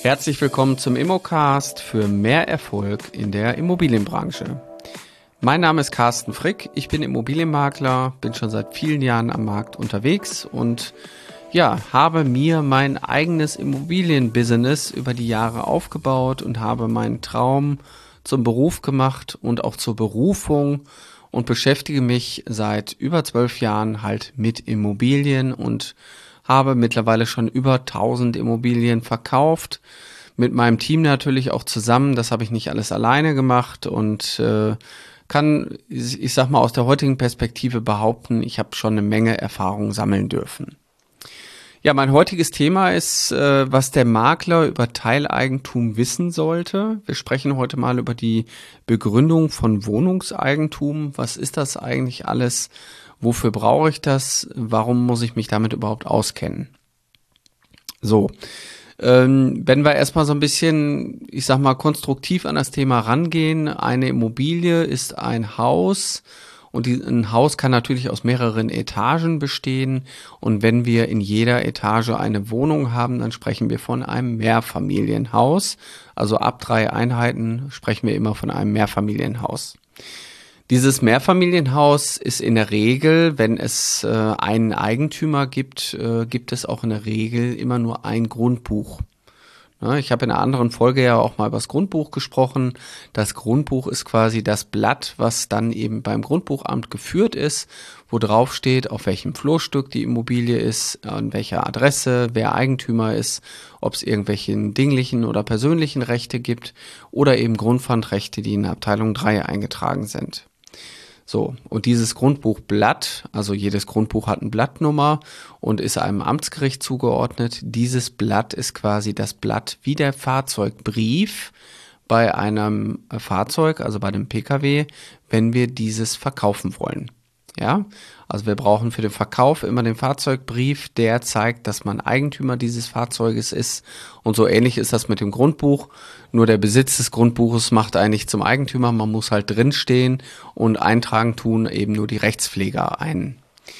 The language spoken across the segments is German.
Herzlich willkommen zum Immocast für mehr Erfolg in der Immobilienbranche. Mein Name ist Carsten Frick, ich bin Immobilienmakler, bin schon seit vielen Jahren am Markt unterwegs und habe mir mein eigenes Immobilienbusiness über die Jahre aufgebaut und habe meinen Traum zum Beruf gemacht und auch zur Berufung und beschäftige mich seit über 12 Jahren halt mit Immobilien und habe mittlerweile schon über 1000 Immobilien verkauft, mit meinem Team natürlich auch zusammen. Das habe ich nicht alles alleine gemacht und kann, ich sag mal, aus der heutigen Perspektive behaupten, ich habe schon eine Menge Erfahrung sammeln dürfen. Ja, mein heutiges Thema ist, was der Makler über Teileigentum wissen sollte. Wir sprechen heute mal über die Begründung von Wohnungseigentum. Was ist das eigentlich alles? Wofür brauche ich das? Warum muss ich mich damit überhaupt auskennen? So, wenn wir erstmal so ein bisschen, ich sag mal, konstruktiv an das Thema rangehen. Eine Immobilie ist ein Haus und ein Haus kann natürlich aus mehreren Etagen bestehen. Und wenn wir in jeder Etage eine Wohnung haben, dann sprechen wir von einem Mehrfamilienhaus. Also ab 3 Einheiten sprechen wir immer von einem Mehrfamilienhaus. Dieses Mehrfamilienhaus ist in der Regel, wenn es einen Eigentümer gibt, gibt es auch in der Regel immer nur ein Grundbuch. Ja, ich habe in einer anderen Folge ja auch mal über das Grundbuch gesprochen. Das Grundbuch ist quasi das Blatt, was dann eben beim Grundbuchamt geführt ist, wo drauf steht, auf welchem Flurstück die Immobilie ist, an welcher Adresse, wer Eigentümer ist, ob es irgendwelche dinglichen oder persönlichen Rechte gibt oder eben Grundpfandrechte, die in Abteilung 3 eingetragen sind. So, und dieses Grundbuchblatt, also jedes Grundbuch hat eine Blattnummer und ist einem Amtsgericht zugeordnet. Dieses Blatt ist quasi das Blatt wie der Fahrzeugbrief bei einem Fahrzeug, also bei dem Pkw, wenn wir dieses verkaufen wollen. Ja, also wir brauchen für den Verkauf immer den Fahrzeugbrief, der zeigt, dass man Eigentümer dieses Fahrzeuges ist. Und so ähnlich ist das mit dem Grundbuch. Nur der Besitz des Grundbuches macht eigentlich zum Eigentümer. Man muss halt drinstehen und eintragen tun eben nur die Rechtspfleger ein.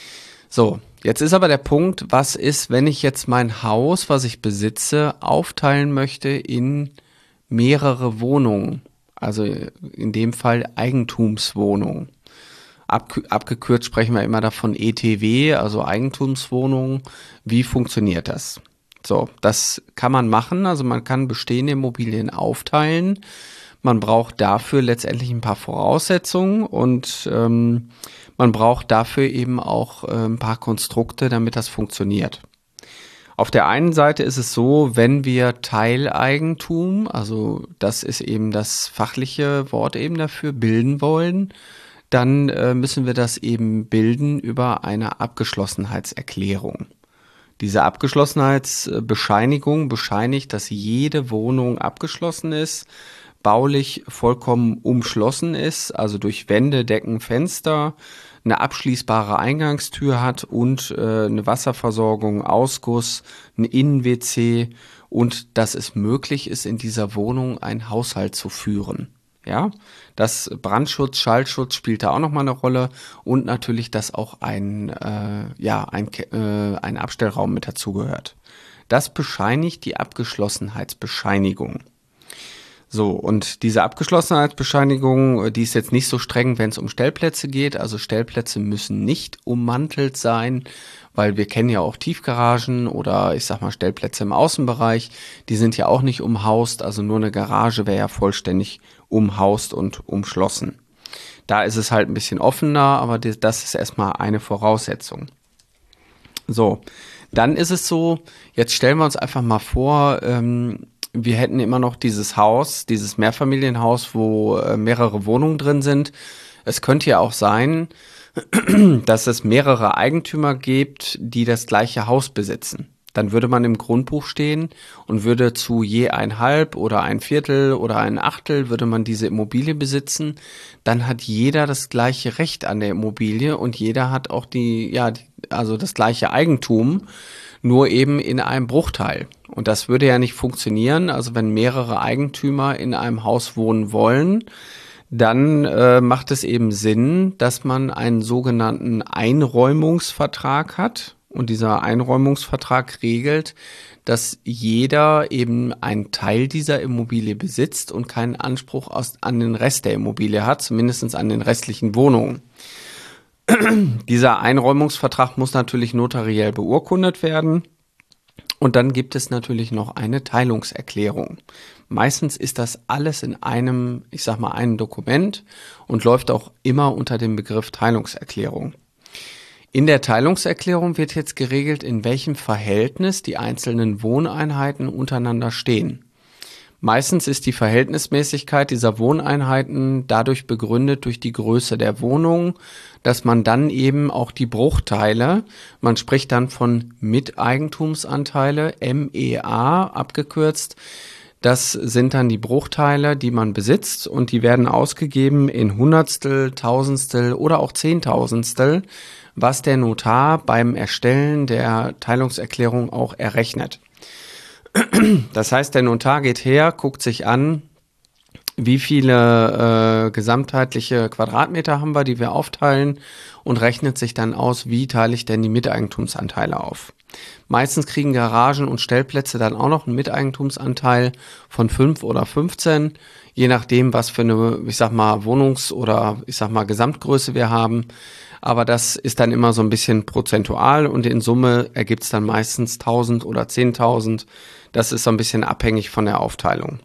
So, jetzt ist aber der Punkt, was ist, wenn ich jetzt mein Haus, was ich besitze, aufteilen möchte in mehrere Wohnungen? Also in dem Fall Eigentumswohnungen. Abgekürzt sprechen wir immer davon ETW, also Eigentumswohnungen. Wie funktioniert das? So, das kann man machen. Also man kann bestehende Immobilien aufteilen. Man braucht dafür letztendlich ein paar Voraussetzungen und man braucht dafür eben auch ein paar Konstrukte, damit das funktioniert. Auf der einen Seite ist es so, wenn wir Teileigentum, also das ist eben das fachliche Wort eben dafür, bilden wollen, dann müssen wir das eben bilden über eine Abgeschlossenheitserklärung. Diese Abgeschlossenheitsbescheinigung bescheinigt, dass jede Wohnung abgeschlossen ist, baulich vollkommen umschlossen ist, also durch Wände, Decken, Fenster, eine abschließbare Eingangstür hat und eine Wasserversorgung, Ausguss, ein Innen-WC und dass es möglich ist, in dieser Wohnung einen Haushalt zu führen. Ja, das Brandschutz, Schallschutz spielt da auch nochmal eine Rolle und natürlich, dass auch ein Abstellraum mit dazugehört. Das bescheinigt die Abgeschlossenheitsbescheinigung. So, und diese Abgeschlossenheitsbescheinigung, die ist jetzt nicht so streng, wenn es um Stellplätze geht. Also Stellplätze müssen nicht ummantelt sein, weil wir kennen ja auch Tiefgaragen oder ich sag mal Stellplätze im Außenbereich. Die sind ja auch nicht umhaust, also nur eine Garage wäre ja vollständig umhaust und umschlossen. Da ist es halt ein bisschen offener, aber das ist erstmal eine Voraussetzung. So, dann ist es so, jetzt stellen wir uns einfach mal vor, wir hätten immer noch dieses Haus, dieses Mehrfamilienhaus, wo mehrere Wohnungen drin sind. Es könnte ja auch sein, dass es mehrere Eigentümer gibt, die das gleiche Haus besitzen. Dann würde man im Grundbuch stehen und würde zu je 1/2 oder 1/4 oder 1/8 würde man diese Immobilie besitzen. Dann hat jeder das gleiche Recht an der Immobilie und jeder hat auch also das gleiche Eigentum, nur eben in einem Bruchteil. Und das würde ja nicht funktionieren. Also wenn mehrere Eigentümer in einem Haus wohnen wollen, dann macht es eben Sinn, dass man einen sogenannten Einräumungsvertrag hat. Und dieser Einräumungsvertrag regelt, dass jeder eben einen Teil dieser Immobilie besitzt und keinen Anspruch an den Rest der Immobilie hat, zumindest an den restlichen Wohnungen. Dieser Einräumungsvertrag muss natürlich notariell beurkundet werden. Und dann gibt es natürlich noch eine Teilungserklärung. Meistens ist das alles in einem, einem Dokument und läuft auch immer unter dem Begriff Teilungserklärung. In der Teilungserklärung wird jetzt geregelt, in welchem Verhältnis die einzelnen Wohneinheiten untereinander stehen. Meistens ist die Verhältnismäßigkeit dieser Wohneinheiten dadurch begründet durch die Größe der Wohnung, dass man dann eben auch die Bruchteile, man spricht dann von Miteigentumsanteile, MEA abgekürzt, das sind dann die Bruchteile, die man besitzt und die werden ausgegeben in Hundertstel, Tausendstel oder auch Zehntausendstel, was der Notar beim Erstellen der Teilungserklärung auch errechnet. Das heißt, der Notar geht her, guckt sich an, wie viele gesamtheitliche Quadratmeter haben wir, die wir aufteilen und rechnet sich dann aus, wie teile ich denn die Miteigentumsanteile auf. Meistens kriegen Garagen und Stellplätze dann auch noch einen Miteigentumsanteil von 5 oder 15, je nachdem, was für eine, Wohnungs- oder Gesamtgröße wir haben. Aber das ist dann immer so ein bisschen prozentual und in Summe ergibt es dann meistens 1000 oder 10.000. Das ist so ein bisschen abhängig von der Aufteilung.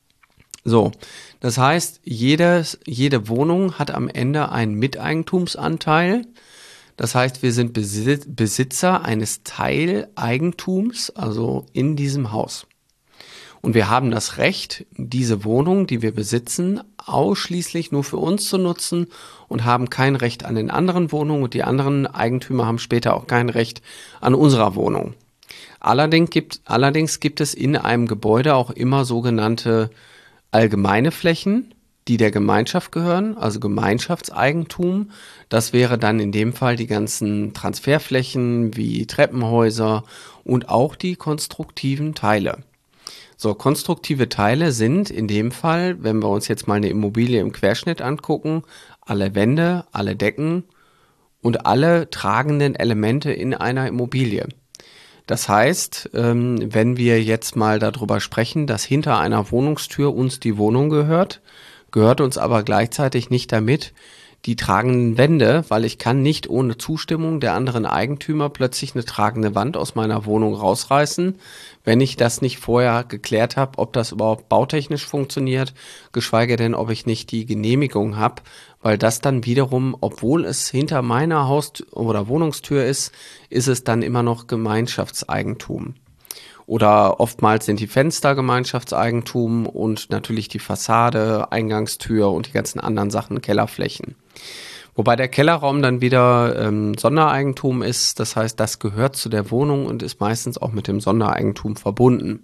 So, das heißt, jede Wohnung hat am Ende einen Miteigentumsanteil. Das heißt, wir sind Besitzer eines Teileigentums, also in diesem Haus. Und wir haben das Recht, diese Wohnung, die wir besitzen, ausschließlich nur für uns zu nutzen und haben kein Recht an den anderen Wohnungen und die anderen Eigentümer haben später auch kein Recht an unserer Wohnung. Allerdings gibt es in einem Gebäude auch immer sogenannte allgemeine Flächen, die der Gemeinschaft gehören, also Gemeinschaftseigentum. Das wäre dann in dem Fall die ganzen Transferflächen wie Treppenhäuser und auch die konstruktiven Teile. So, konstruktive Teile sind in dem Fall, wenn wir uns jetzt mal eine Immobilie im Querschnitt angucken, alle Wände, alle Decken und alle tragenden Elemente in einer Immobilie. Das heißt, wenn wir jetzt mal darüber sprechen, dass hinter einer Wohnungstür uns die Wohnung gehört uns aber gleichzeitig nicht damit die tragenden Wände, weil ich kann nicht ohne Zustimmung der anderen Eigentümer plötzlich eine tragende Wand aus meiner Wohnung rausreißen, wenn ich das nicht vorher geklärt habe, ob das überhaupt bautechnisch funktioniert, geschweige denn, ob ich nicht die Genehmigung habe, weil das dann wiederum, obwohl es hinter meiner Haus- oder Wohnungstür ist, ist es dann immer noch Gemeinschaftseigentum. Oder oftmals sind die Fenster Gemeinschaftseigentum und natürlich die Fassade, Eingangstür und die ganzen anderen Sachen, Kellerflächen. Wobei der Kellerraum dann wieder Sondereigentum ist, das heißt, das gehört zu der Wohnung und ist meistens auch mit dem Sondereigentum verbunden.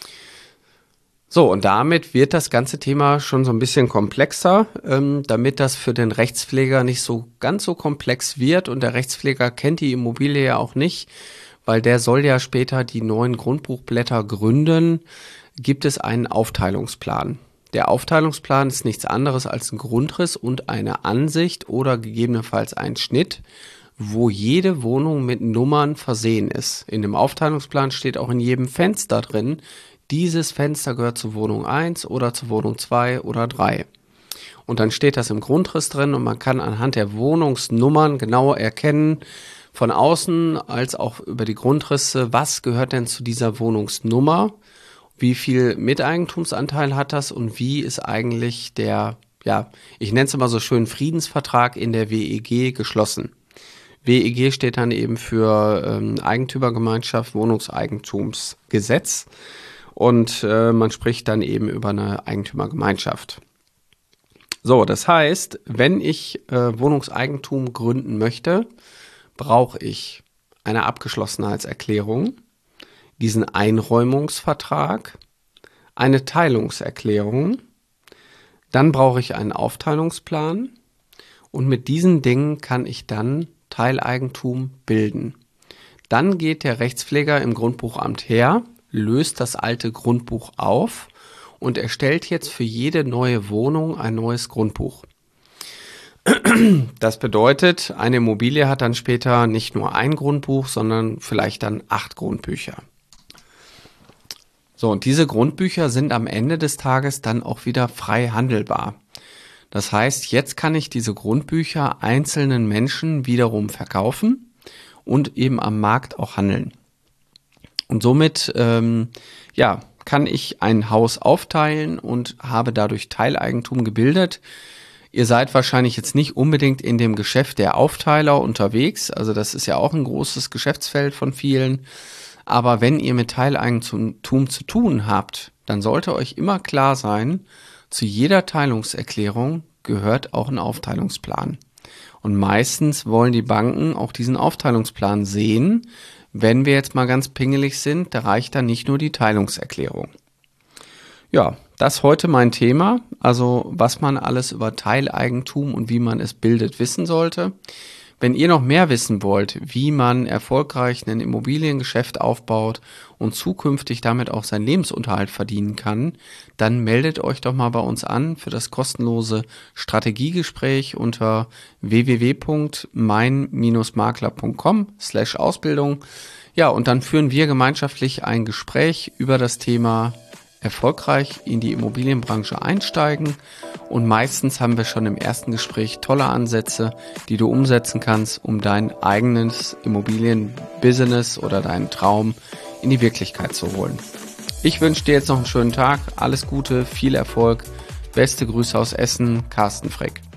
So, und damit wird das ganze Thema schon so ein bisschen komplexer, damit das für den Rechtspfleger nicht so ganz so komplex wird und der Rechtspfleger kennt die Immobilie ja auch nicht, weil der soll ja später die neuen Grundbuchblätter gründen, gibt es einen Aufteilungsplan. Der Aufteilungsplan ist nichts anderes als ein Grundriss und eine Ansicht oder gegebenenfalls ein Schnitt, wo jede Wohnung mit Nummern versehen ist. In dem Aufteilungsplan steht auch in jedem Fenster drin, dieses Fenster gehört zur Wohnung 1 oder zur Wohnung 2 oder 3. Und dann steht das im Grundriss drin und man kann anhand der Wohnungsnummern genau erkennen, von außen als auch über die Grundrisse, was gehört denn zu dieser Wohnungsnummer, wie viel Miteigentumsanteil hat das und wie ist eigentlich der, ich nenne es immer so schön, Friedensvertrag in der WEG geschlossen. WEG steht dann eben für Eigentümergemeinschaft, Wohnungseigentumsgesetz und man spricht dann eben über eine Eigentümergemeinschaft. So, das heißt, wenn ich Wohnungseigentum gründen möchte, brauche ich eine Abgeschlossenheitserklärung, diesen Einräumungsvertrag, eine Teilungserklärung, dann brauche ich einen Aufteilungsplan und mit diesen Dingen kann ich dann Teileigentum bilden. Dann geht der Rechtspfleger im Grundbuchamt her, löst das alte Grundbuch auf und erstellt jetzt für jede neue Wohnung ein neues Grundbuch. Das bedeutet, eine Immobilie hat dann später nicht nur ein Grundbuch, sondern vielleicht dann 8 Grundbücher. So, und diese Grundbücher sind am Ende des Tages dann auch wieder frei handelbar. Das heißt, jetzt kann ich diese Grundbücher einzelnen Menschen wiederum verkaufen und eben am Markt auch handeln. Und somit kann ich ein Haus aufteilen und habe dadurch Teileigentum gebildet. Ihr seid wahrscheinlich jetzt nicht unbedingt in dem Geschäft der Aufteiler unterwegs, also das ist ja auch ein großes Geschäftsfeld von vielen. Aber wenn ihr mit Teileigentum zu tun habt, dann sollte euch immer klar sein, zu jeder Teilungserklärung gehört auch ein Aufteilungsplan. Und meistens wollen die Banken auch diesen Aufteilungsplan sehen. Wenn wir jetzt mal ganz pingelig sind, da reicht dann nicht nur die Teilungserklärung. Ja, das heute mein Thema, also was man alles über Teileigentum und wie man es bildet wissen sollte. Wenn ihr noch mehr wissen wollt, wie man erfolgreich ein Immobiliengeschäft aufbaut und zukünftig damit auch seinen Lebensunterhalt verdienen kann, dann meldet euch doch mal bei uns an für das kostenlose Strategiegespräch unter www.mein-makler.com/Ausbildung. Ja, und dann führen wir gemeinschaftlich ein Gespräch über das Thema erfolgreich in die Immobilienbranche einsteigen. Und meistens haben wir schon im ersten Gespräch tolle Ansätze, die du umsetzen kannst, um dein eigenes Immobilienbusiness oder deinen Traum in die Wirklichkeit zu holen. Ich wünsche dir jetzt noch einen schönen Tag, alles Gute, viel Erfolg, beste Grüße aus Essen, Carsten Frick.